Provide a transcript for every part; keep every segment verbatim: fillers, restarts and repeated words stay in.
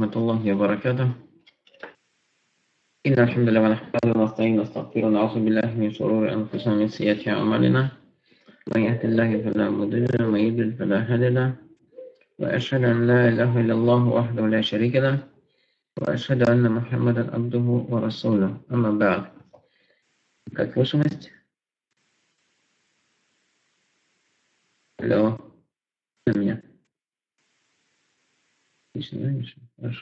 ورحمة الله وبركاته. إن الحمد لله نحمده ونستعينه ونستغفره ونعوذ بالله من شرور أنفسنا ومن سيئات أعمالنا. من يهد الله فلا مضل له ومن يضلل فلا هادي له. وأشهد أن لا إله إلا الله وحده لا شريك له وأشهد أن محمدا عبده ورسوله. أما بعد. Как слышимость? Алло. Меня. Отлично, да, Миша? Хорошо.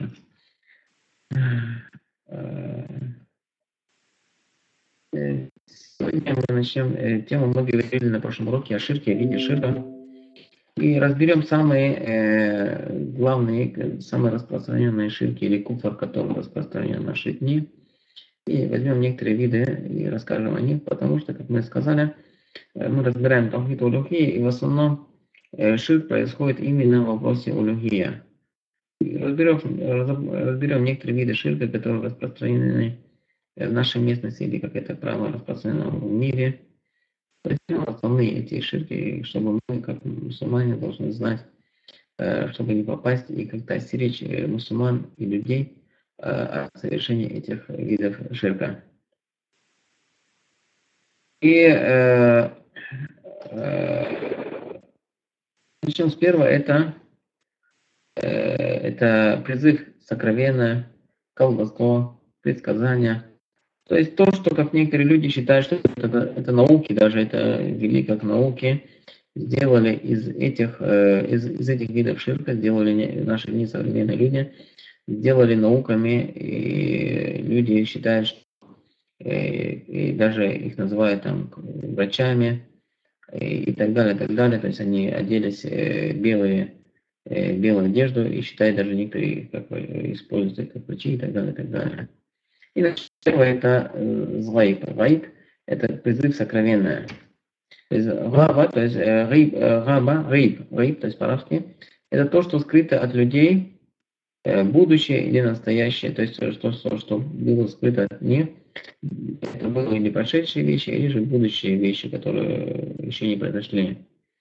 Сегодня мы начнем тему, мы говорили на прошлом уроке о ширке, о виде ширка. И разберем самые э, главные, самые распространенные ширки или куфр, которые распространены в наши дни. И возьмем некоторые виды и расскажем о них, потому что, как мы сказали, мы разбираем тавхид улухия, и в основном э, ширк происходит именно в вопросе улухия. Разберем, разберем некоторые виды ширка, которые распространены в нашей местности, или как это правило распространено в мире. Возьмем основные эти ширки, чтобы мы, как мусульмане, должны знать, чтобы не попасть и как-то остеречь мусульман и людей от совершения этих видов ширка. И э, э, начнем с первого, это, э, это призыв сокровенное, колдовство, предсказания. То есть то, что, как некоторые люди считают, что это, это науки, даже это вели как науки, сделали из этих, э, из, из этих видов ширка, сделали наши несовременные люди, сделали науками, и люди считают, что э, и даже их называют там врачами и, и так далее, так далее. То есть они оделись э, белые, э, белую одежду и считают, даже некоторые как бы, используют их как врачи и так далее, так далее. И первое это э, злайб. Гайб это призыв сокровенное. То есть габа, то есть э, гайб, э, габа, гайб, гайб, то есть по-арабски, это то, что скрыто от людей, э, будущее или настоящее, то есть что, что, что было скрыто от них, это было или прошедшие вещи, или же будущие вещи, которые еще не произошли.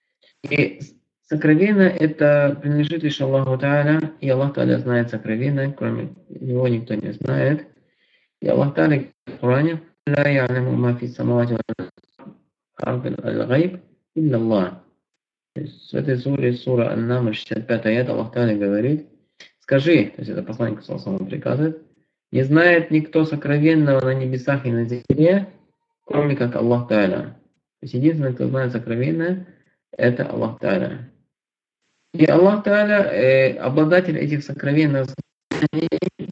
И сокровенное это принадлежит лишь Аллаху Тааля, и Аллах Тааля знает сокровенное, кроме него никто не знает. И Аллах Тааля в Коране: «Ла я'ламу ма фи самавати вал арди аль-гайб илля Аллах». То есть в этой суре, сура Ан-Намл, шестьдесят пятый аят, Аллах Тааля говорит: скажи, то есть это посланник саллаллаху приказывает, не знает никто сокровенного на небесах и на земле, кроме как Аллах Тааля. То есть единственный, кто знает сокровенное, это Аллах Тааля. И Аллах Тааля, э, обладатель этих сокровенных знаний,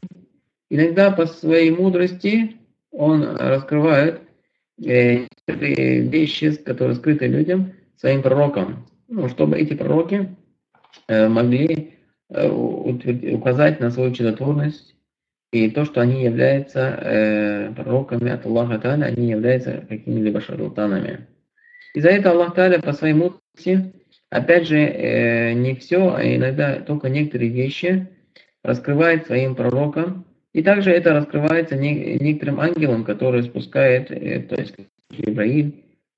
иногда по своей мудрости он раскрывает э, вещи, которые скрыты людям, своим пророкам, ну, чтобы эти пророки э, могли э, указать на свою чудотворность и то, что они являются э, пророками от Аллаха Тааля, они являются какими-либо шарлатанами. И за это Аллах Тааля по своей мудрости, опять же, э, не все, а иногда только некоторые вещи раскрывает своим пророкам. И также это раскрывается некоторым ангелам, которые спускает, то есть Ибраиль,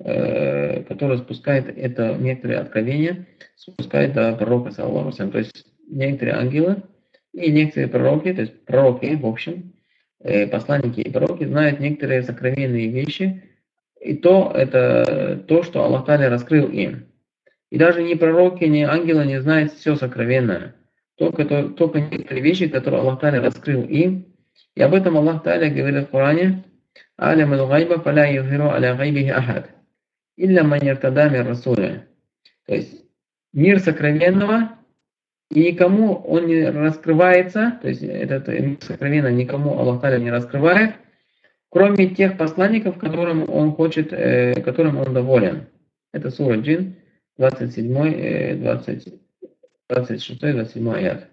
э, который спускает это некоторые откровения, спускает до пророка, саллаллаху алейхи ва саллям. То есть некоторые ангелы и некоторые пророки, то есть пророки, в общем, э, посланники и пророки знают некоторые сокровенные вещи, и то это то, что Аллах Тааля раскрыл им. И даже ни пророки, ни ангелы не знают все сокровенное. Только, то, только некоторые вещи, которые Аллах Тааля раскрыл им. И об этом Аллах Тааля говорит в Коране: «Алям аль-гайба фаля юзиру аля гайбихи ахад, илля ман иртада мин расуля». То есть мир сокровенного, и никому он не раскрывается, то есть этот мир сокровенный никому Аллах Тааля не раскрывает, кроме тех посланников, которым он хочет, э, которым он доволен. Это сура Джин, двадцать седьмой, двадцать, двадцать шестой, двадцать седьмой аят.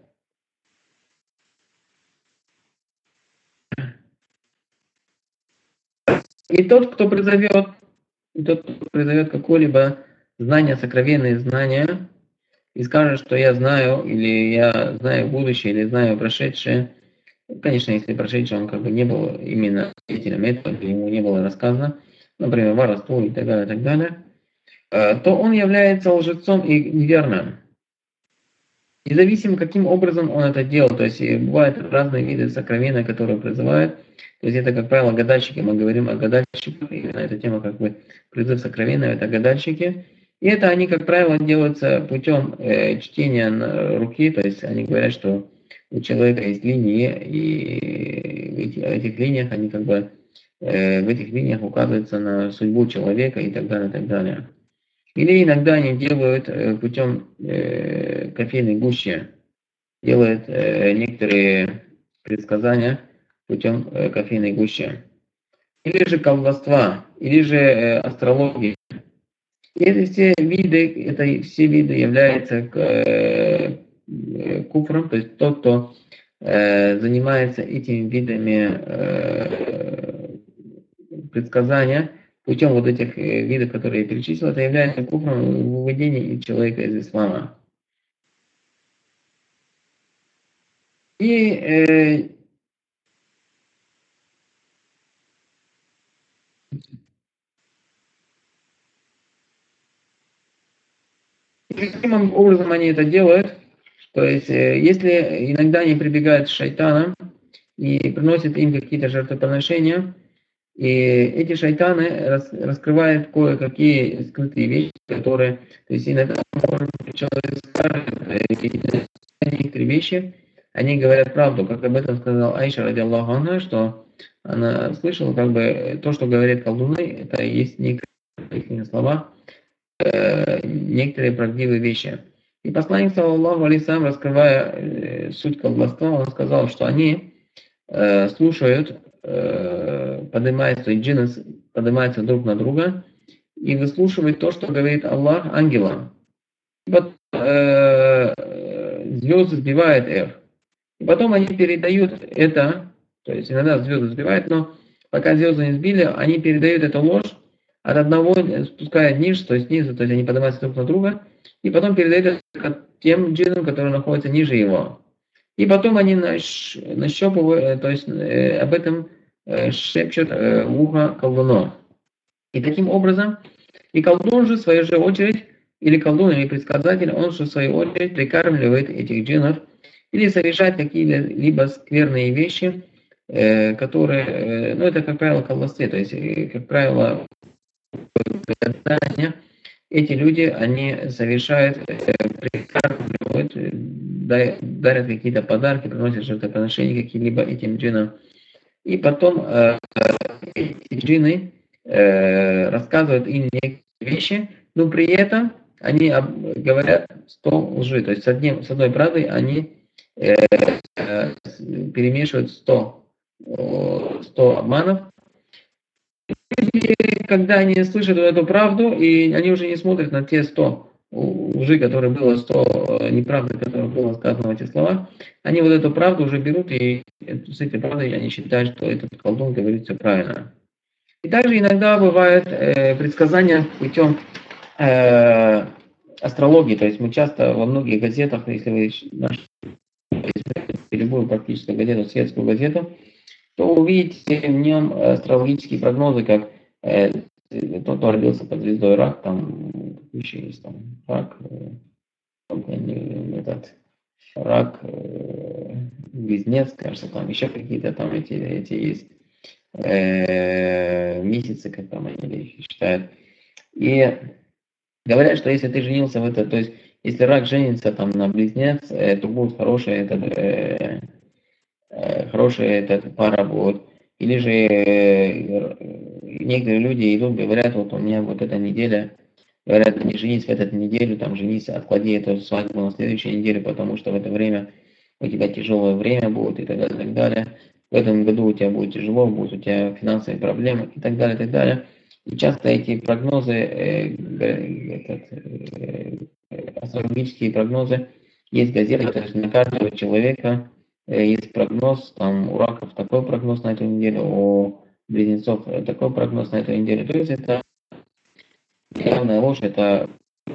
И тот, кто призовет, тот, кто призовет какое-либо знание, сокровенные знания, и скажет, что я знаю, или я знаю будущее, или знаю прошедшее, конечно, если прошедшее он как бы не был именно свидетелем этого, или ему не было рассказано, например, воровство и так далее, и так далее, то он является лжецом и неверным. Независимо, каким образом он это делал, то есть бывают разные виды сокровения, которые призывают. То есть это, как правило, гадальщики, мы говорим о гадальщиках, именно эта тема как бы призыв сокровенного, это гадальщики. И это они, как правило, делаются путем э, чтения на руки, то есть они говорят, что у человека есть линии, и в этих, этих линиях они как бы э, в этих линиях указывается на судьбу человека и так далее, и так далее. Или иногда они делают э, путем э, кофейной гущи, делают э, некоторые предсказания путем э, кофейной гущи. Или же колдовства, или же э, астрологии. И это все виды, это все виды являются э, э, куфром, то есть тот, кто э, занимается этими видами э, предсказания, путем вот этих э, видов, которые я перечислил, это является куфром выведения человека из ислама. И э, каким образом они это делают? То есть, э, если иногда они прибегают к шайтанам и приносят им какие-то жертвоприношения, и эти шайтаны рас, раскрывают кое-какие скрытые вещи, которые, то есть иногда может быть, человек скажет э, некоторые вещи, они говорят правду, как об этом сказал Айша ради Аллаху анха, что она слышала, как бы то, что говорят колдуны, это есть некоторые слова, э, некоторые правдивые вещи. И посланник, саллаллаху алейхи салям, раскрывая э, суть колдовства, он сказал, что они э, слушают, э, поднимаются, и джинны поднимаются друг на друга и выслушивают то, что говорит Аллах ангелам. И потом э, звезды сбивают их. И потом они передают это, то есть иногда звезды сбивают, но пока звезды не сбили, они передают эту ложь от одного, спускают ниже, то есть снизу, то есть они поднимаются друг на друга, и потом передают это тем джиннам, которые находятся ниже его. И потом они нащ, нащупывают, то есть э, об этом э, шепчут э, в ухо колдуну. И таким образом, и колдун же, в свою же очередь, или колдун, или предсказатель, он же, в свою очередь, прикармливает этих джиннов, или совершает какие-либо скверные вещи, э, которые, э, ну, это, как правило, колдовстве, то есть, э, как правило, гадания, эти люди, они совершают, э, прикармливают, э, дарят какие-то подарки, приносят жертвоприношения какие-либо этим джиннам. И потом э, эти джинны э, рассказывают им некоторые вещи, но при этом они об, говорят сто лжи. То есть с, одним, с одной правдой они э, э, перемешивают сто, сто обманов. И когда они слышат эту правду, и они уже не смотрят на те сто лжи, которые было, сто неправды, которые было сказано в этих словах, они вот эту правду уже берут, и с этой правдой они считают, что этот колдун говорит все правильно. И также иногда бывают э, предсказания путем э, астрологии, то есть мы часто во многих газетах, если вы нашли любую практически газету, светскую газету, то увидите в нем астрологические прогнозы, как э, тот, кто родился под звездой рак, там еще есть там рак, э, этот рак, э, близнец, кажется, там еще какие-то там эти, эти есть э, месяцы, как там они считают. И говорят, что если ты женился в это, то есть если рак женится там на близнец, э, то будет хорошая этот, э, э, хорошая эта пара будет. Или же э, некоторые люди идут, говорят, вот у меня вот эта неделя, говорят, не женись в эту неделю, там женись, отклади эту свадьбу на следующую неделю, потому что в это время у тебя тяжелое время будет и так далее, и так далее. В этом году у тебя будет тяжело, будут у тебя финансовые проблемы и так далее, и так далее. И часто эти прогнозы, э, этот, э, астрологические прогнозы, есть газеты, то есть на каждого человека э, есть прогноз, там у раков такой прогноз на эту неделю, у близнецов такой прогноз на эту неделю. То есть это явная ложь, это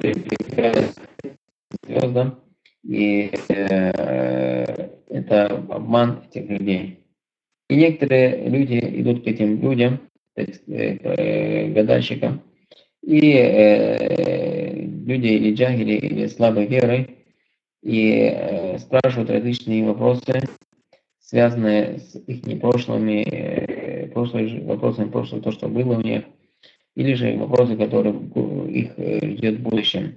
звездам, и э, это обман этих людей. И некоторые люди идут к этим людям, то есть, э, гадальщикам, и э, люди или джагили, или слабой верой, и э, спрашивают различные вопросы, связанные с их прошлыми, э, прошлыми вопросами прошлого, то, что было у них, или же вопросы, которые их ждет в будущем.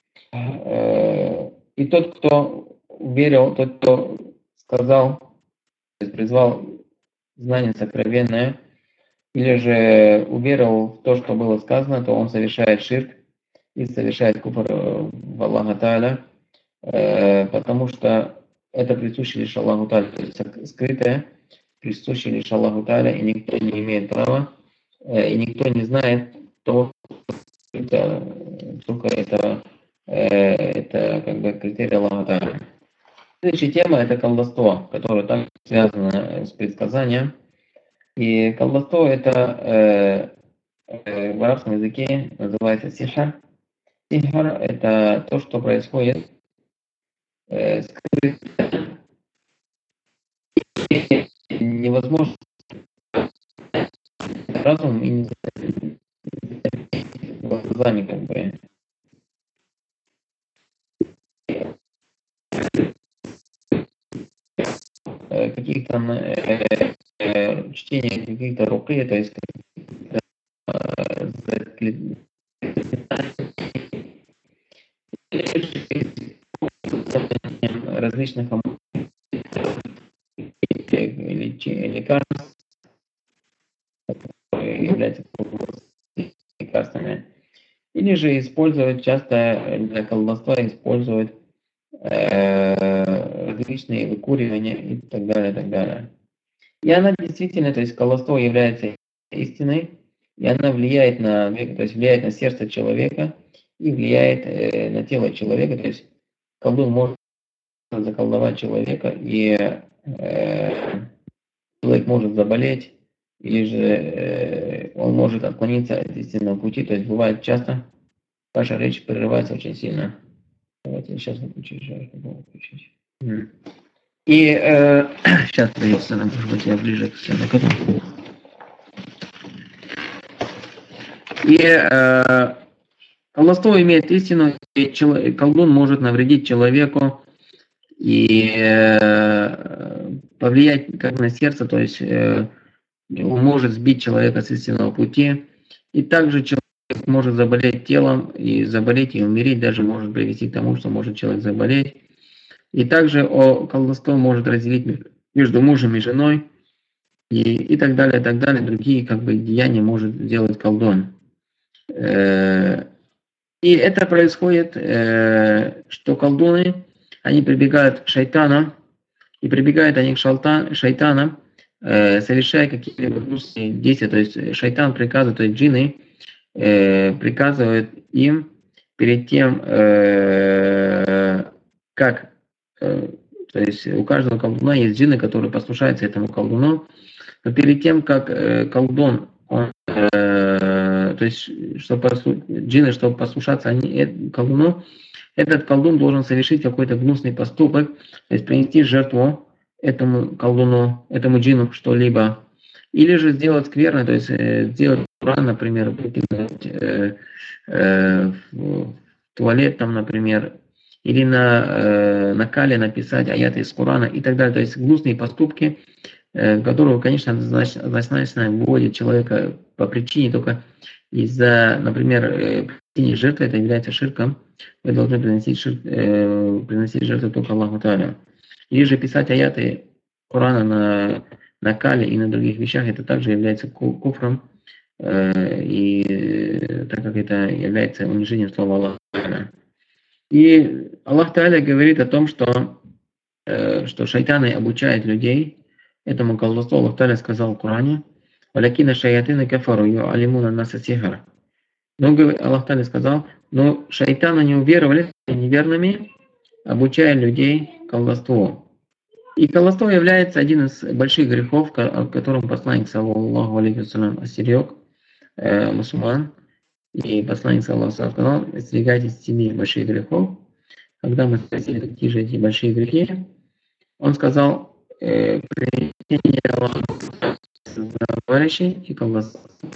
И тот, кто верил, тот, кто сказал, то есть призвал знание сокровенное, или же уверовал в то, что было сказано, то он совершает ширк и совершает куфр в Аллаха Тааля, потому что это присуще лишь Аллаху Тааля, то есть скрытое, присуще лишь Аллаху Тааля, и никто не имеет права, и никто не знает того, это, только это, это как бы критерий Аллаха Тааля. Следующая тема — это колдовство, которое также связано с предсказанием. И колдовство — это э, э, в арабском языке называется сихар. Сихар — это то, что происходит э, скрыто, невозможно разум и не глазами как бы. Каких-то э, э, чтения каких-то руки, то есть э, различных лекарств, которые являются лекарствами, или же используют часто для колдовства используют э, различные выкуривания и так далее, и так далее. И она действительно, то есть колдовство является истиной, и она влияет на, то есть влияет на сердце человека и влияет э, на тело человека, то есть колдун может заколдовать человека, и э, человек может заболеть, или же э, он может отклониться от истинного пути, то есть бывает часто, ваша речь прерывается очень сильно. Давайте я сейчас выключу, еще раз выключить. И э, сейчас придется, может быть, я ближе к стене. И э, колдовство имеет истину, и человек, колдун может навредить человеку и э, повлиять как на сердце, то есть э, он может сбить человека с истинного пути. И также человек может заболеть телом, и заболеть и умереть даже может привести к тому, что может человек заболеть. И также о колдовство может разделить между мужем и женой, и, и так далее, и так далее. Другие как бы деяния может сделать колдун. И это происходит, что колдуны, они прибегают к шайтанам, и прибегают они к шайтанам, совершая какие-либо гнусные действия. То есть шайтан приказывает, то есть джинны приказывают им перед тем, как, то есть у каждого колдуна есть джинны, которые послушаются этому колдуну, но перед тем, как колдун, он, то есть чтобы джинны, чтобы послушаться они, колдуну, этот колдун должен совершить какой-то гнусный поступок, то есть принести жертву этому колдуну, этому джину что-либо, или же сделать скверно, то есть э, сделать Коран, например, выкинуть э, э, в туалет там, например, или на, э, на кале написать аяты из Корана и так далее, то есть гнусные поступки, э, которые, конечно, однозначно выводят человека по причине только из-за, например, э, принесения жертвы, это является ширком, вы должны приносить, ширк, э, приносить жертву только Аллаху Тааля. Или же писать аяты Корана на, на кале и на других вещах, это также является куфром, э, и так как это является унижением слова Аллаха Тааля. И Аллах Тааля говорит о том, что, э, что шайтаны обучают людей этому колдовству. Аллах Тааля сказал в Коране: «Валякина шаятины кафару юалимуна наса сихара». Но Аллах Тааля сказал: но шайтаны не уверовали, неверными, обучая людей колдовству. И колдовство является один из больших грехов, о котором посланник саллаллаху алейхи ва саллям остерег э, мусульман. И посланник саллаллаху алейхи ва саллям сказал: остерегайтесь семи больших грехов. Когда мы спросили, какие же эти большие грехи, он сказал: э, принесение товарищей и колдовство.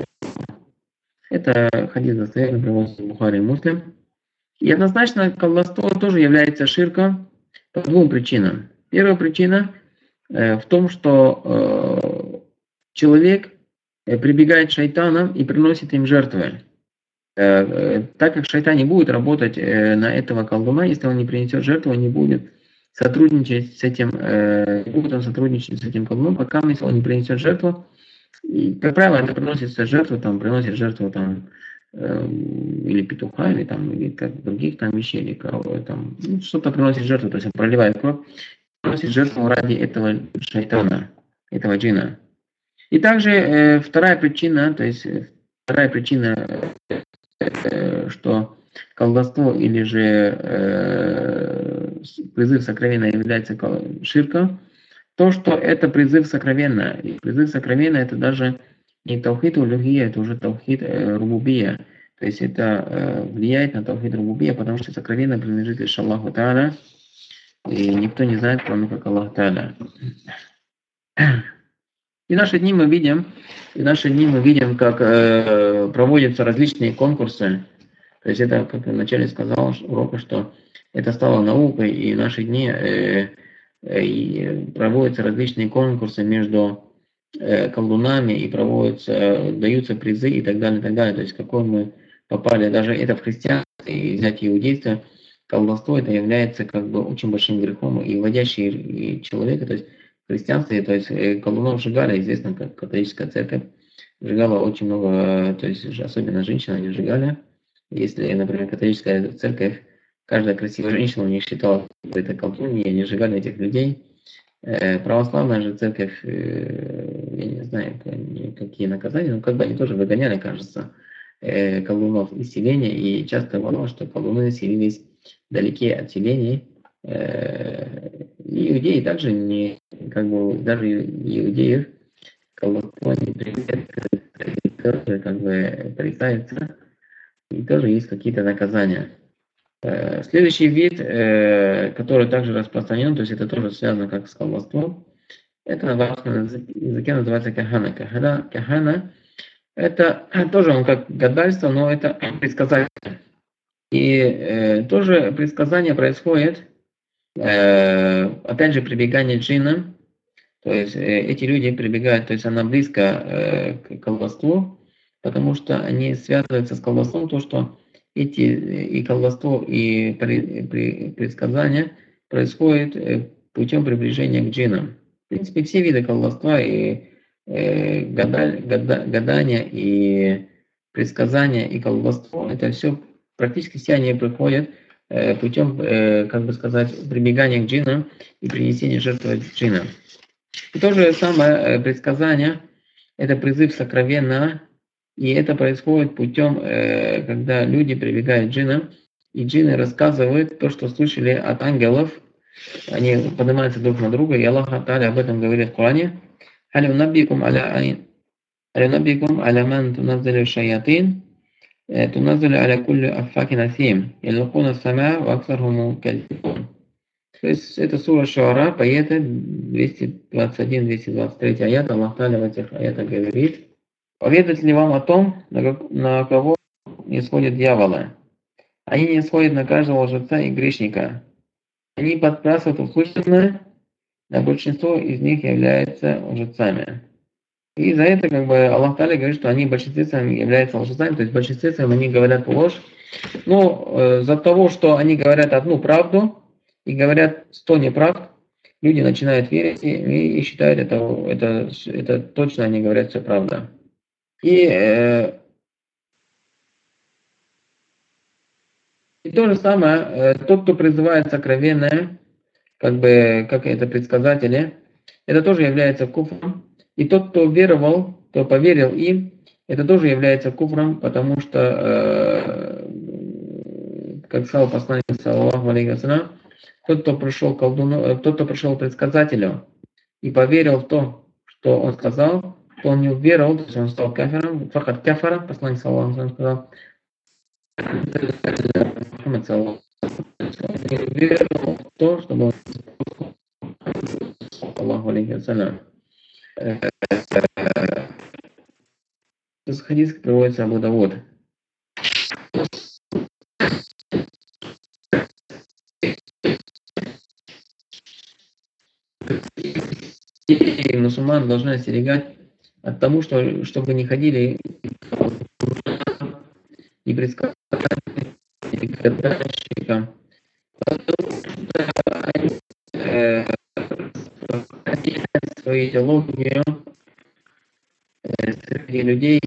Это хадис достоверный, приводится в Бухари и Муслим. И однозначно колдовство тоже является ширком, По двум причинам. Первая причина э, в том, что э, человек э, прибегает к шайтанам и приносит им жертвы. Э, э, так как шайтан не будет работать э, на этого колдуна, если он не принесет жертву, он не будет сотрудничать с этим, э, не будет он сотрудничать с этим колдуном, пока если он не принесет жертву. И, как правило, это приносится жертву, там, приносит жертву там, э, или петуха, или, там, или как, других там вещей, или кого, там, ну, что-то приносит жертву, то есть он проливает кровь, приносит жертву ради этого шайтана, этого джина. И также э, вторая причина, то есть э, вторая причина, э, что колдовство или же э, призыв сокровенного является ширком, то, что это призыв сокровенного. И призыв сокровенного это даже не таухид улюхия, это уже таухид э, рубубия. То есть это э, влияет на таухид рубубия, потому что сокровенное принадлежит лишь Аллаху Та'аля, и никто не знает, кроме как Аллах Та'аля. И в наши дни мы видим, и в наши дни мы видим, как э, проводятся различные конкурсы. То есть это, как я вначале сказал урока, что это стало наукой, и в наши дни э, э, и проводятся различные конкурсы между э, колдунами, и проводятся, даются призы и так далее, и так далее. То есть какой мы попали, даже это в христианстве, и взять иудейство, колдовство это является как бы очень большим грехом, и вводящий человека, то есть в христианстве, то есть э, колдунов сжигали, известно, как католическая церковь сжигала очень много, то есть особенно женщин они сжигали. Если, например, католическая церковь, каждая красивая женщина у них считала, что это колдуньи, и они сжигали этих людей. Э, православная же церковь, э, я не знаю, какие наказания, но как бы они тоже выгоняли, кажется, э, колдунов из селения, и часто бывало, что колдуны селились вдалеке от селений. Э, и иудеи также не, как бы, даже иудеев колдовство не привет, тоже как бы порицается. И тоже есть какие-то наказания. Следующий вид, который также распространен, то есть это тоже связано как с колдовством, это на арабском языке называется кахана. Кахана, кахана это тоже он как гадальство, но это предсказание. И э, тоже предсказание происходит, э, опять же, прибегание джинна. То есть э, эти люди прибегают, то есть она близко э, к колдовству, потому что они связываются с колдовством, то, что эти и колдовство, и предсказания происходит путем приближения к джиннам. В принципе, все виды колдовства, и э, гадаль, гада, гадания, и предсказания, и колдовство, это все, практически все они приходят э, путем, э, как бы сказать, прибегания к джиннам и принесения жертвы джиннам. И то же самое предсказание, это призыв сокровенно, и это происходит путем, э, когда люди прибегают к джиннам, и джинны рассказывают то, что слышали от ангелов, они поднимаются друг на друга, и Аллах Та'аля об этом говорит в Коране. «Халю набикум аля ман туназзалю шаятин, туназзалю аля кулли аффакин асим, яллукуна сама ва аксархуму кальфикун». То есть это сура Шуара, поэты, двести двадцать один двести двадцать три аят, Аллах Та'аля в этих аятах говорит: «Поведать ли вам о том, на, как, на кого не сходят дьяволы? Они не сходят на каждого лжеца и грешника. Они подбрасывают услышанное, а большинство из них являются лжецами». И за это как бы Аллах Та'аля говорит, что они в большинстве своем являются лжецами, то есть в большинстве своем они говорят ложь. Но э, за того, что они говорят одну правду и говорят сто неправд, люди начинают верить и, и считают это, это, это точно они говорят все правда. И, э, и то же самое, э, тот, кто призывает сокровенное, как бы, как это предсказатели, это тоже является куфром. И тот, кто веровал, кто поверил им, это тоже является куфром, потому что, э, как сказал посланник, саллаллаху алейхи ва саллям, тот, кто пришел к колдуну, тот, кто пришел к предсказателю и поверил в то, что он сказал, то он не уверовал, то есть он стал кафиром, фахат кафара, посланник саллаллаху алейхи ва саллям сказал, не уверовал в то, что он Аллаху алейхи ва саллям. Этот хадис приводится Абу Давуд. людей, мусульман, должны остерегать от того, что, чтобы не ходили и предсказания, и гадальщикам, э, свою идеологию э, среди людей,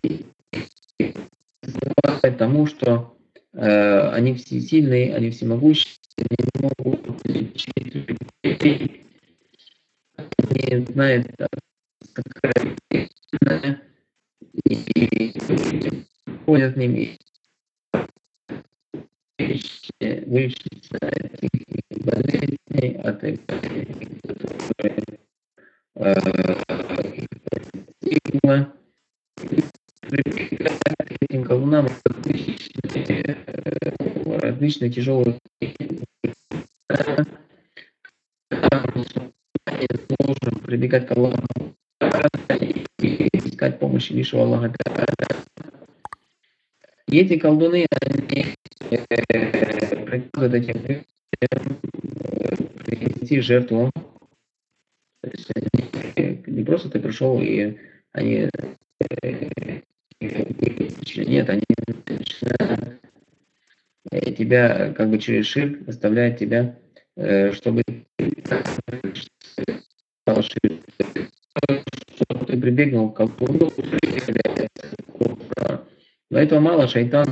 тому, что э, они все сильные, они всемогущие, они могут лечить людей, они знают сокровенное, и ходят с ними, вылечить от этих болезней, от этих, которые стигма, этим колунам различные, различные тяжелые должен прибегать к Аллаху и искать помощи лишь у Аллаха. И эти колдуны, они приказывают этим людям принести жертву. То есть не просто ты пришел и они нет, они начинают тебя как бы через ширк заставляют тебя, чтобы стал ширк, чтобы ты прибегнул к колдуну, но этого мало, шайтан.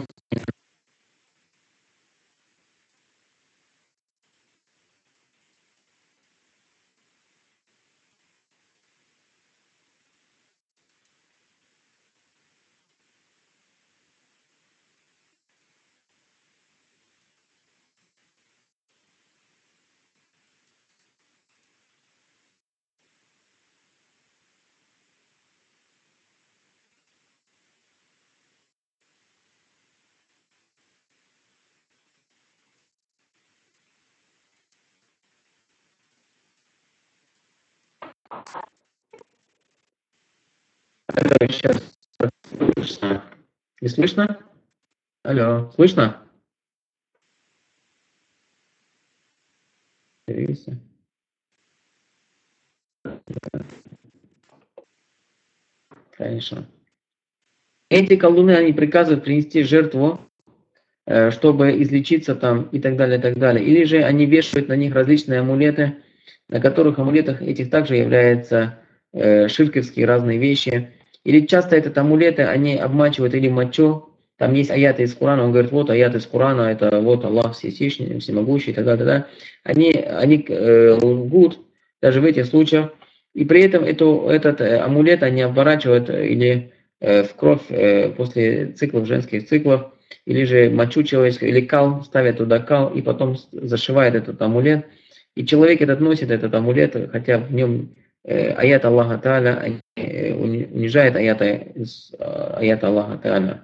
Сейчас слышно? Не слышно? Алло, слышно? Перевести. Конечно. Эти колдуны, они приказывают принести жертву, чтобы излечиться там и так далее, и так далее. Или же они вешают на них различные амулеты, на которых амулетах этих также являются э, ширковские разные вещи. Или часто этот амулеты, они обмачивают или мочу. Там есть аяты из Корана, он говорит, вот аят из Корана, это вот Аллах всесильный, всемогущий, и так далее. Да. Они, они э, лгут даже в этих случаях. И при этом эту, этот э, амулет они оборачивают или э, в кровь э, после циклов, женских циклов, или же мочу человеческую, или кал, ставят туда кал, и потом зашивает этот амулет. И человек этот носит этот амулет, хотя в нем э, аят Аллаха Тааля, э, унижает аята, э, аята Аллаха Тааля.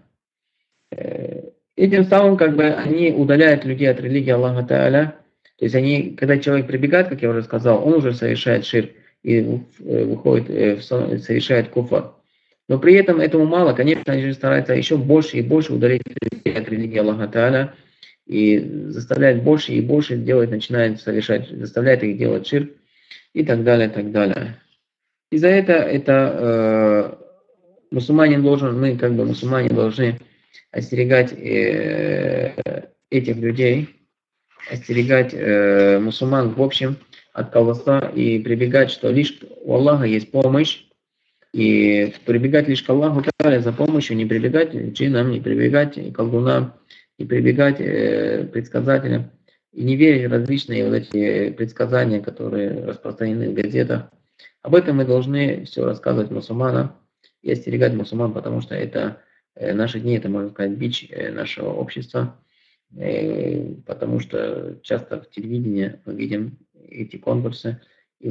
Э, этим самым как бы они удаляют людей от религии Аллаха Тааля. То есть они, когда человек прибегает, как я уже сказал, он уже совершает ширк и выходит, э, совершает куфр. Но при этом этому мало, конечно, они же стараются еще больше и больше удалить от религии Аллаха Тааля и заставляет больше и больше делать, начинает совершать, заставляет их делать ширк и так далее, и так далее. И за это, это э, мусульманин должен, мы как бы мусульмане должны остерегать э, этих людей, остерегать э, мусульман в общем от колдовства и прибегать, что лишь у Аллаха есть помощь, и прибегать лишь к Аллаху Тааля за помощью, не прибегать к джиннам, не прибегать к колдунам, не прибегать э, предсказателям, и не верить в различные вот эти предсказания, которые распространены в газетах. Об этом мы должны все рассказывать мусульманам и остерегать мусульман, потому что это э, наши дни, это, можно сказать, бич э, нашего общества, э, потому что часто в телевидении мы видим эти конкурсы, и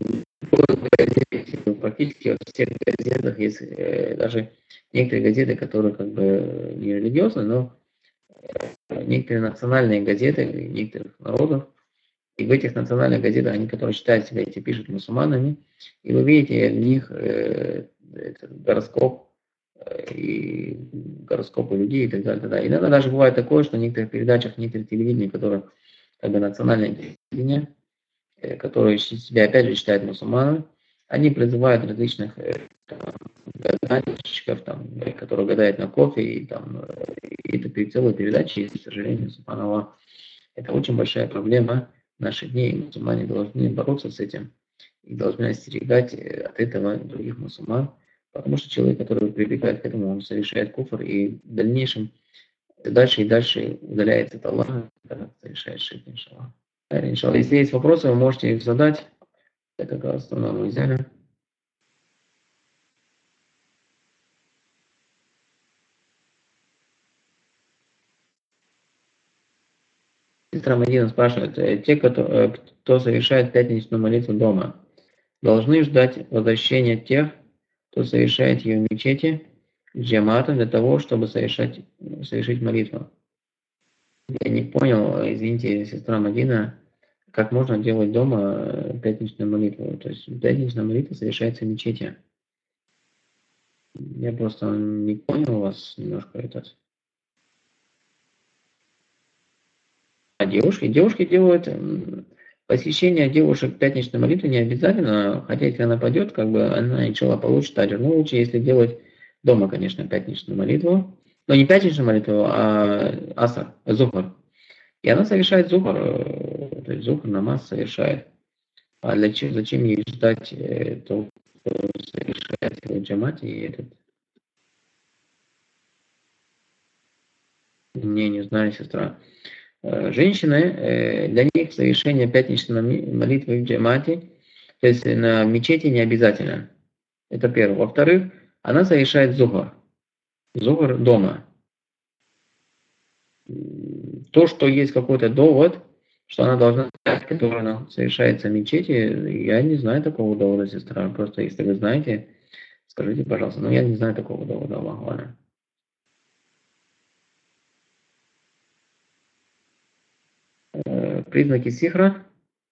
практически во всех газетах есть э, даже некоторые газеты, которые как бы не религиозные, но э, некоторые национальные газеты некоторых народов. И в этих национальных газетах, они, которые считают себя, эти пишут мусульманами, и вы видите в них э, гороскоп э, и гороскопы людей и так далее. Да. Иногда даже бывает такое, что в некоторых передачах, в некоторых телевидениях, которые как бы национальное телевидение, которые себя опять же считают мусульманами, Они призывают различных э, там, гадальщиков, там, э, которые гадают на кофе, и, там, э, и это перед целой передачей, и, к сожалению, субханаллах, это очень большая проблема наших дней, и мусульмане должны бороться с этим, и должны остерегать э, от этого других мусульман, потому что человек, который прибегает к этому, он совершает куфр, и в дальнейшем дальше и дальше удаляется от Аллаха, когда совершает ширк, иншаллах. Иншаллах. Если есть вопросы, вы можете их задать. Это как раз основное взяли. Сестра Мадина спрашивает, э, те, кто, э, кто совершает пятничную молитву дома, должны ждать возвращения тех, кто совершает ее в мечети, джамата, для того, чтобы совершать, совершить молитву. Я не понял, извините, сестра Мадина, как можно делать дома пятничную молитву. То есть пятничная молитва совершается в мечети. Я просто не понял вас немножко этот. А девушки? Девушки делают посещение девушек пятничной молитвы не обязательно, хотя если она пойдет, как бы она иншаллах получит аджр. Но лучше, если делать дома, конечно, пятничную молитву. Но не пятничную молитву, а асар, зухр. И она совершает зухр, то есть зухр намаз совершает. А для чего, зачем ей ждать э, то, кто совершает в джамате и этот? Не, не знаю, сестра. Женщины, для них совершение пятничной молитвы в джамате, то есть на мечети, не обязательно. Это первое. Во-вторых, она совершает зухр. Зухр дома. То, что есть какой-то довод, что она должна, который совершается в мечети, я не знаю такого довода, сестра. Просто если вы знаете, скажите, пожалуйста. Но я не знаю такого довода, Аллаху алям. Признаки сихра.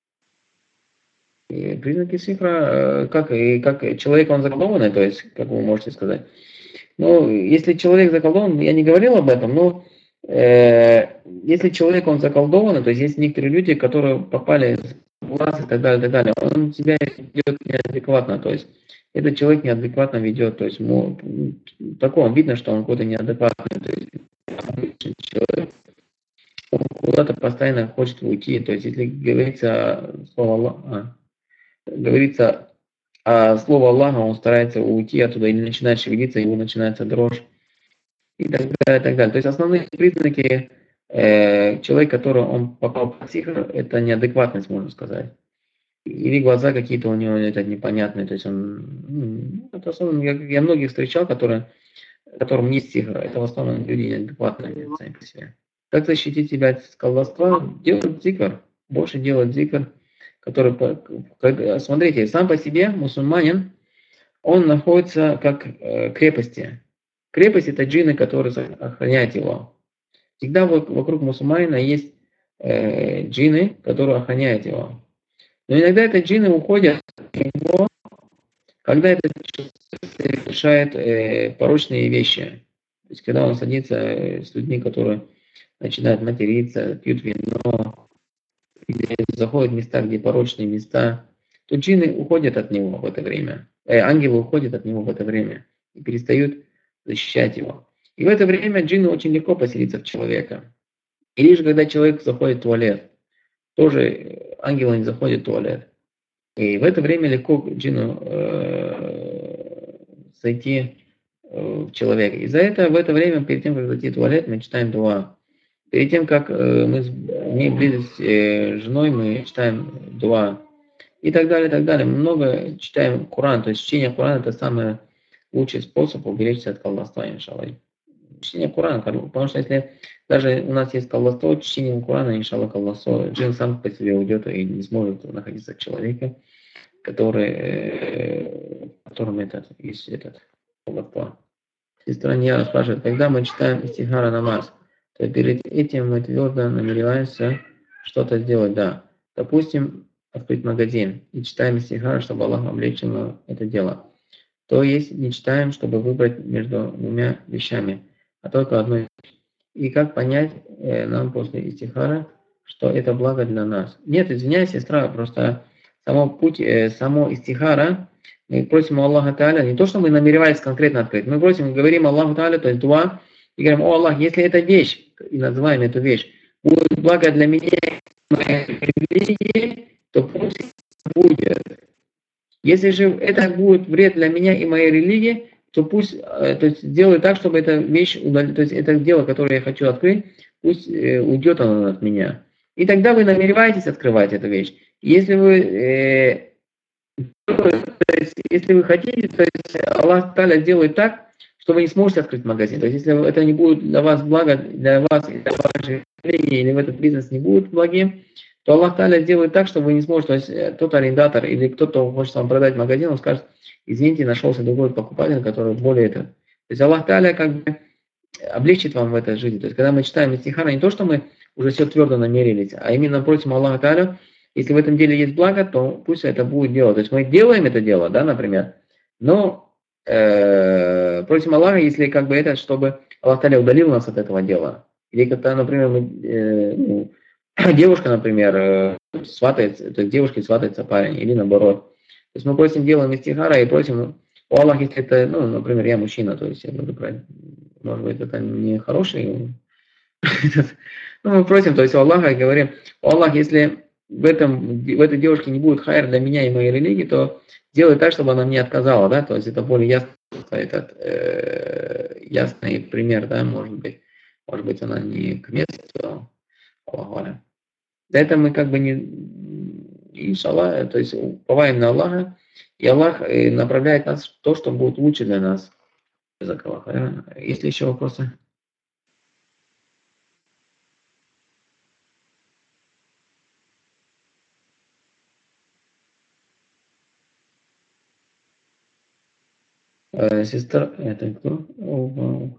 И признаки сихра, как, и как человек, он заколдованный, то есть, как вы можете сказать. Ну, если человек заколдован, я не говорил об этом, но э, если человек, он заколдованный, то есть есть некоторые люди, которые попали в глаз и так далее, и так далее, он себя ведет неадекватно, то есть этот человек неадекватно ведет, то есть ему, такое видно, что он какой-то неадекватный, то есть обычный человек, он куда-то постоянно хочет уйти, то есть если говорится слово Аллаха, говорится а слово Аллаха, он старается уйти оттуда или начинает шевелиться, его начинается дрожь и так далее, и так далее. То есть основные признаки э, человека, который он попал под сихр, это неадекватность, можно сказать. Или глаза какие-то у него это непонятные. То есть он, ну, это основном, я, я многих встречал, которые, которым не сихр. Это в основном люди неадекватные сами по себе. Как защитить себя от колдовства? Делать зикр. Больше делать зикр. Который, смотрите, сам по себе мусульманин, он находится как э, крепости. Крепость — это джинны, которые охраняют его. Всегда вокруг мусульманина есть э, джинны, которые охраняют его. Но иногда эти джинны уходят от него, когда этот человек совершает э, порочные вещи. То есть когда он садится э, с людьми, которые начинают материться, пьют вино, или заходят в места, где порочные места, то джинны уходят от него в это время. Э, ангелы уходят от него в это время и перестают защищать его. И в это время джинны очень легко поселиться в человека. И лишь когда человек заходит в туалет, тоже ангелы не заходят в туалет. И в это время легко джинну э, зайти в человека. И за это в это время, перед тем, как зайти в туалет, мы читаем дуа. Перед тем, как э, мы имеем близость э, с женой, мы читаем дуа. И так далее, и так далее. Мы много читаем Коран. То есть чтение Корана — это самый лучший способ уберечься от колдовства, иншаллах. Чтение Корана, потому что если даже у нас есть колдовство, чтение Корана, иншаллах, колдовство, джин сам по себе уйдет и не сможет находиться к человеку, который, э, которым этот, есть этот колдовство. Сестра Ньяра спрашивает, когда мы читаем истихара намаз, то перед этим мы твердо намереваемся что-то сделать, да. Допустим, открыть магазин и читаем истихара, чтобы Аллах облегчил на это дело. То есть не читаем, чтобы выбрать между двумя вещами, а только одной. И как понять э, нам после истихара, что это благо для нас? Нет, извиняюсь, сестра, просто само путь, э, само истихара, мы просим у Аллаха Тааля, не то, что мы намеревались конкретно открыть, мы просим, говорим Аллаху Тааля, то есть дуа, и говорим: о Аллах, если эта вещь, и называем эту вещь, будет благо для меня и моей религии, то пусть будет. Если же это будет вред для меня и моей религии, то пусть, то есть сделай так, чтобы эта вещь, то есть это дело, которое я хочу открыть, пусть уйдет оно от меня. И тогда вы намереваетесь открывать эту вещь. Если вы, э, то есть, если вы хотите, то есть Аллах Та'аля делает так, что вы не сможете открыть магазин. То есть если это не будет для вас благо, для вас и для вашей религии, или в этот бизнес не будет благим, то Аллах Та'аля делает так, что вы не сможете, то есть тот арендатор или кто-то хочет вам продать магазин, он скажет: извините, нашелся другой покупатель, который более это. То есть Аллах Та'аля как бы облегчит вам в этой жизни. То есть когда мы читаем истихара, не то, что мы уже все твердо намерились, а именно просим Аллаха Та'аля, если в этом деле есть благо, то пусть это будет дело. То есть мы делаем это дело, да, например, но э, просим Аллаха, если как бы это, чтобы Аллах Та'аля удалил нас от этого дела. Или когда, например, мы, э, ну, девушка, например, э, сватается, то есть девушке сватается парень, или наоборот. То есть мы просим, делаем истихара и просим: о Аллах, если это, ну, например, я мужчина, то есть я буду брать, может быть, это не хороший, ну, мы просим, то есть у Аллаха, и говорим: о Аллах, если в, этом, в этой девушке не будет хайр для меня и моей религии, то делай так, чтобы она мне отказала, да, то есть это более ясно, этот, э, ясный пример, да, может быть, может быть, она не к месту, Аллаху. За это мы как бы не, иншаллах, то есть уповаем на Аллаха, и Аллах направляет нас в то, что будет лучше для нас. Есть ли еще вопросы? Сестра, это кто? О,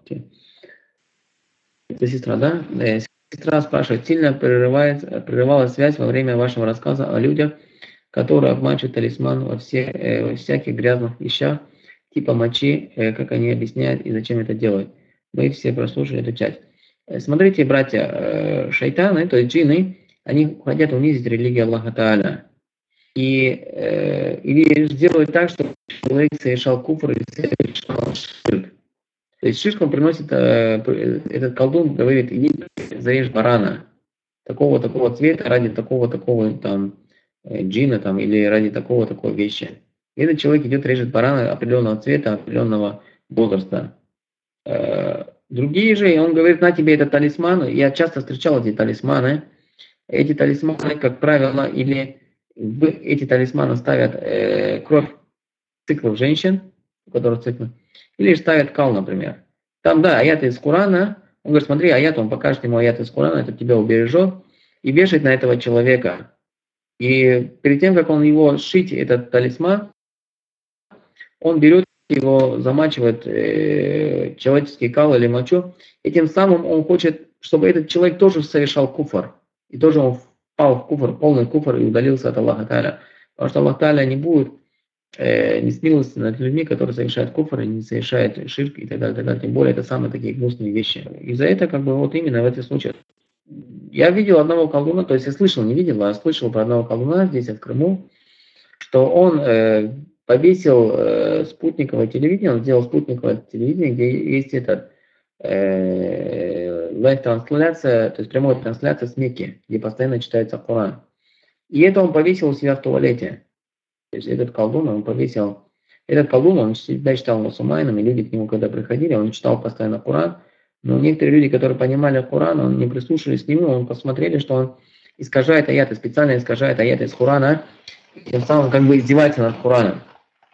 это сестра, да? Сестра спрашивает: сильно прерывается, прерывалась связь во время вашего рассказа о людях, которые обманывают талисман во, все, э, во всяких грязных вещах, типа мочи, э, как они объясняют и зачем это делают. Мы все прослушали эту часть. Смотрите, братья, э, шайтаны, то есть джинны, они хотят унизить религию Аллаха Та'аля. И, э, или сделать так, чтобы человек совершал куфр и совершал ширк. То есть ширк он приносит, э, этот колдун говорит: иди зарежь барана такого-такого цвета ради такого-такого там джина там, или ради такого-такого вещи. И этот человек идет, режет барана определенного цвета, определенного возраста. Э, другие же, он говорит: на тебе этот талисман. Я часто встречал эти талисманы. Эти талисманы, как правило, или в эти талисманы ставят э, кровь циклов женщин, у которых циклы, или ставят кал, например. Там, да, аят из Корана. Он говорит: смотри, аят, он покажет ему аят из Корана, это тебя убережет, и вешает на этого человека. И перед тем, как он его шить, этот талисман, он берет его, замачивает э, человеческий кал или мочу, и тем самым он хочет, чтобы этот человек тоже совершал куфр. И тоже он впал в куфр, полный куфр, и удалился от Аллаха Та'аля. Потому что Аллах Та'аля не будет э, не смилостивен над людьми, которые совершают куфр, и не совершают ширк и так далее, так далее. Тем более это самые такие гнусные вещи. И за это как бы вот именно в этом случае. Я видел одного колдуна, то есть я слышал, не видел, а слышал про одного колдуна здесь, в Крыму, что он э, повесил э, спутниковое телевидение, он сделал спутниковое телевидение, где есть этот э, лайв-трансляция, то есть прямая трансляция с Мекки, где постоянно читается Коран. И это он повесил у себя в туалете. То есть этот колдун, он повесил, этот колдун, он всегда читал мусульманам, и люди к нему, когда приходили, он читал постоянно Коран. Но некоторые люди, которые понимали Коран, он не прислушались к нему, он посмотрели, что он искажает аяты, специально искажает аяты из Корана, и тем самым как бы издевается над Кораном.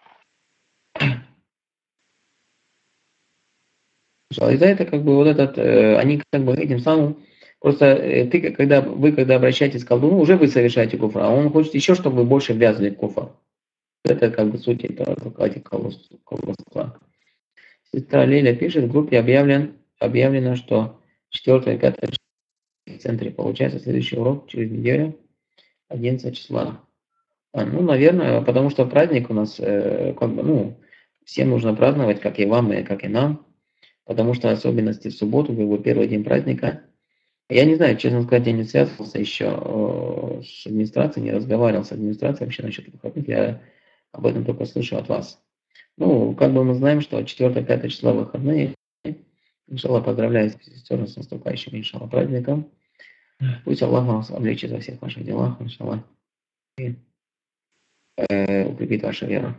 И за это как бы вот этот, э, они как бы этим самым, просто э, ты, когда, вы когда обращаетесь к колдуну, уже вы совершаете куфр, а он хочет еще, чтобы вы больше ввязали в куфр. Это как бы суть этого колдовства. Сестра Лиля пишет: в группе объявлен, объявлено, что четвёртое и пятое в центре получается следующий урок через неделю, одиннадцатого числа. А, ну, наверное, потому что праздник у нас, э, как бы, ну, всем нужно праздновать, как и вам, и как и нам, потому что особенности в субботу, как бы первый день праздника, Я не знаю, честно сказать, я не связывался еще э, с администрацией, не разговаривал с администрацией вообще насчет выходных. Я об этом только слышу от вас. Ну, как бы мы знаем, что четвёртое-пятое числа выходные. Иншаллах, поздравляю сестер с наступающим, иншаллах, праздником. Пусть Аллах вас облегчит во всех ваших делах, иншаллах, и э, укрепит вашу веру.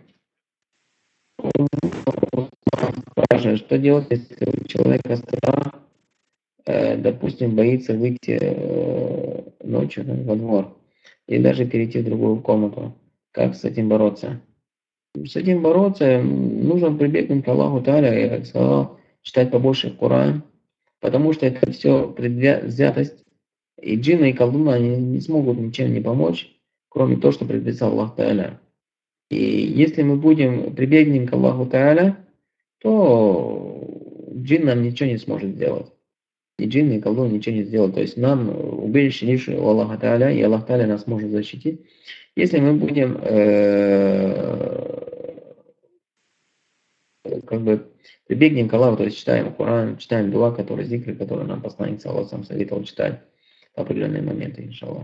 Спрашиваю, что делать, если у человека страх, э, допустим, боится выйти э, ночью да, во двор и даже перейти в другую комнату? Как с этим бороться? С этим бороться м, нужно прибегнуть к Аллаху Та'аля, я как сказал, читать побольше Коран, потому что это все предвзятость. И джинны и колдуны, они не смогут ничем не помочь, кроме того, что предписал Аллах Та'аля. И если мы будем прибегнем к Аллаху Та'аля, то джин нам ничего не сможет сделать. И джин, и колдун ничего не сделают. То есть нам убежище лишь у Аллаха Та'аля, и Аллах Та'аля нас может защитить. Если мы будем э, как бы прибегнем к Аллаху, то есть читаем Коран, читаем дуа, который зикры, который нам посланник Аллах сам советовал читать в определенные моменты, иншаллах.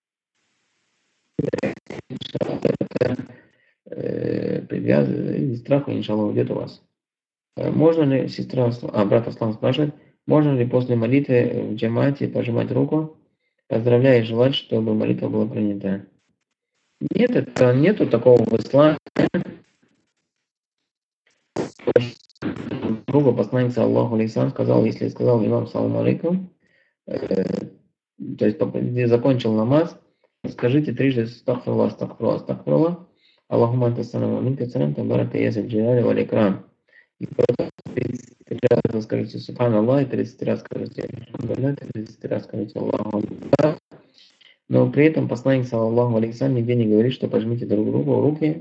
Э, привязывание, страха, иншаллах, уйдет у вас. Э, Можно ли, сестра, а брат Аслан спрашивает, можно ли после молитвы в джамате пожимать руку, поздравляя и желать, чтобы молитва была принята? Нет, это нету такого в исламе. Другу посланница Аллаху алейхиссалям сказал, если сказал имам салам алейкум, э, то есть где закончил намаз, скажите трижды астагфируллах, астагфируллах, астагфируллах, Аллахумма анта салам, минка салам, табарака я зал джалали валь икрам. И потом тридцать раз скажите Субханаллах, и тридцать раз скажите Алхамдулилlah, тридцать раз скажите Аллаху Акбар. Но при этом посланник саллаллаху алейхи вассалям нигде не говорит, что пожмите друг другу руки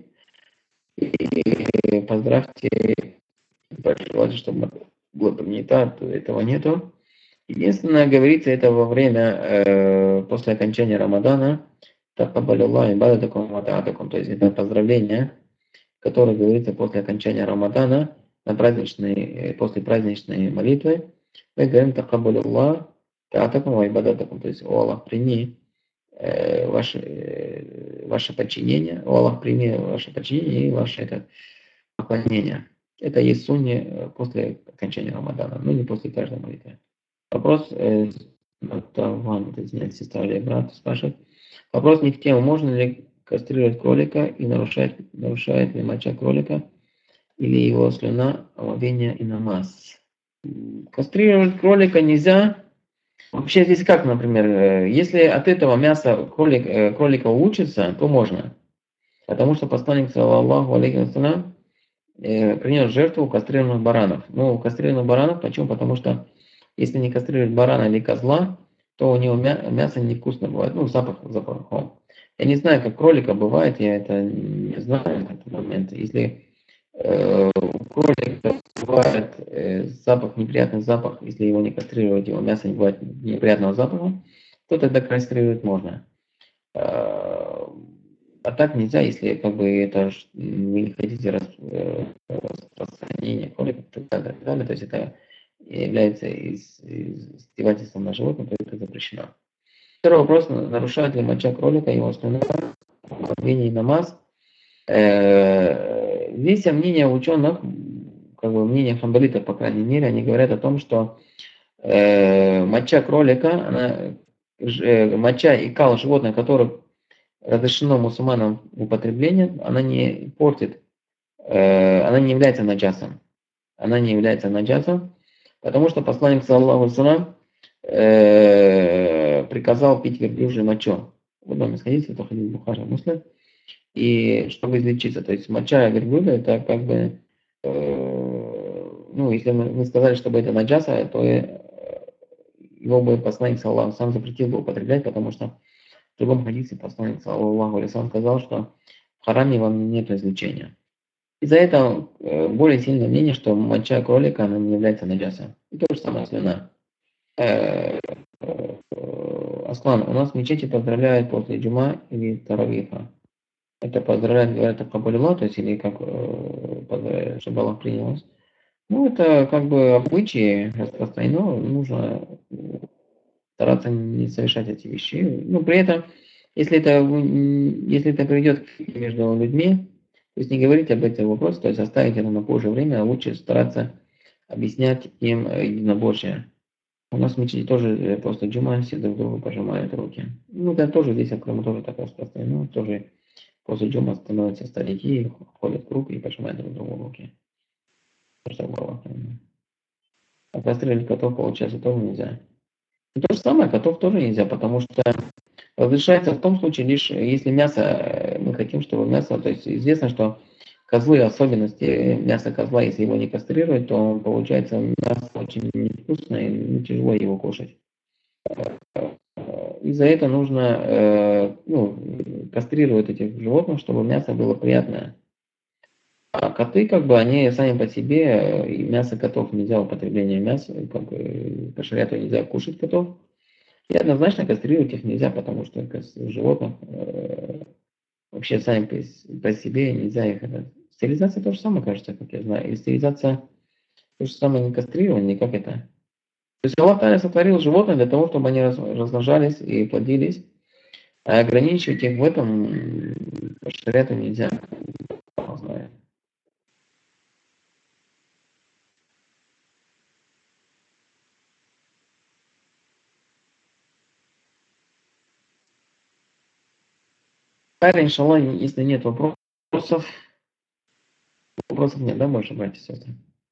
и поздравьте, пожелайте, чтобы было принято, этого нету. Единственное, говорится это во время, э, после окончания Рамадана, такаббаляллаху ибадатакум ва таатакум, то есть это поздравление, которое говорится после окончания Рамадана, на праздничной, после праздничной молитвы. Мы говорим такаббаляллаху таатакум ва ибадатакум, то есть о Аллах, прими э, ваше, э, ваше подчинение, о Аллах, прими ваше подчинение и ваше это, поклонение. Это есть сунни после окончания Рамадана, но не после каждой молитвы. Вопрос, э, это вам, извиняюсь, сестра или брат спрашивает. Вопрос не в тему, можно ли кастрировать кролика и нарушать, нарушает ли моча кролика или его слюна, омовение и намаз. Кастрировать кролика нельзя. Вообще здесь как, например, э, если от этого мяса кролик, э, кролика улучшится, то можно. Потому что посланник, саллаллаху алейхи вассалям, э, принес жертву кастрированных баранов. Ну, кастрированных баранов, почему? Потому что если не кастрировать барана или козла, то у него мя- мясо невкусно бывает. Ну, запах запахом. Я не знаю, как кролика бывает, я это не знаю в этот момент. Если э, у кролика бывает э, запах, неприятный запах, если его не кастрировать, его мясо не бывает неприятного запаха, то тогда кастрировать можно. А а так нельзя, если как бы это ж- вы не хотите рас, э, распространения кроликов и так далее, и так далее, то есть это является из- из- издевательством на животных, то это запрещено. Второй вопрос, на- нарушает ли моча кролика его слюна, омовение и намаз. Э, Здесь мнение ученых, как бы мнение хамбалитов, по крайней мере, они говорят о том, что э, моча кролика, она, ж- э, моча и кал животных, которых разрешено мусульманам в употреблении, она не портит, э, она не является наджасом. Она не является наджасом, потому что посланник, саллаллаху алейхи вассалям, э, приказал пить верблюжью мочу. В одном из хадисов, это хадис Бухари, Муслим, и чтобы излечиться. То есть моча верблюда, это как бы, э, ну, если мы, мы сказали, чтобы это наджаса, то э, его бы посланник, саллаллаху сам запретил бы употреблять, потому что в другом хадисе посланник, саллаллаху алейхи вассалям, сказал, что в хараме вам нет излечения. Из-за этого э, более сильное мнение, что моча кролика она не является наджасом. И то же самое слюна. Э, э, Аслан, у нас в мечети поздравляют после джума или таравиха. Это поздравляют, говорят, Акабулилла, то есть или как э, поздравляют, чтобы Аллах принял вас. Ну, это как бы обычаи распространено, нужно стараться не совершать эти вещи. Ну, при этом, если это, если это приведет к фитне между людьми, то есть не говорить об этом вопросе, то есть оставить это на позже время, а лучше стараться объяснять им единобожие. У нас в мечети тоже просто джума, все друг другу пожимают руки. Ну, да, тоже здесь, в Крыму тоже так распространено, тоже после джума становятся старики, ходят в круг и пожимают друг другу руки. Тоже так было. А кастрировать котов, получается, тоже нельзя. И то же самое, котов тоже нельзя, потому что разрешается в том случае лишь, если мясо, мы хотим, чтобы мясо, то есть известно, что козлы, особенности мяса козла, если его не кастрировать, то получается мясо очень невкусное и тяжело его кушать. И за это нужно э, ну, кастрировать этих животных, чтобы мясо было приятное. А коты, как бы, они сами по себе, и мясо котов нельзя, употребление мяса, как бы, по шариату нельзя кушать котов. И однозначно кастрировать их нельзя, потому что животных э, вообще сами по, по себе нельзя их. Это. Стерилизация то же самое, кажется, как я знаю. И стерилизация то же самое не кастрирование, как это. То есть Аллах Та'аля сотворил животных для того, чтобы они размножались и плодились. А ограничивать их в этом по шариату нельзя. Знаю. Хайр, иншаллах, если нет вопросов, вопросов нет, да, больше, братья и сестры?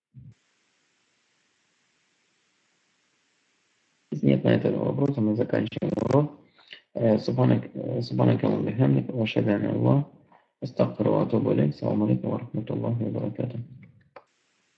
Если нет на этот вопрос, мы заканчиваем урок. سبحانك سبحانك اللهم وبحمدك واشهد ان لا اله الا الله استغفر واتوب اليك السلام عليكم ورحمه الله وبركاته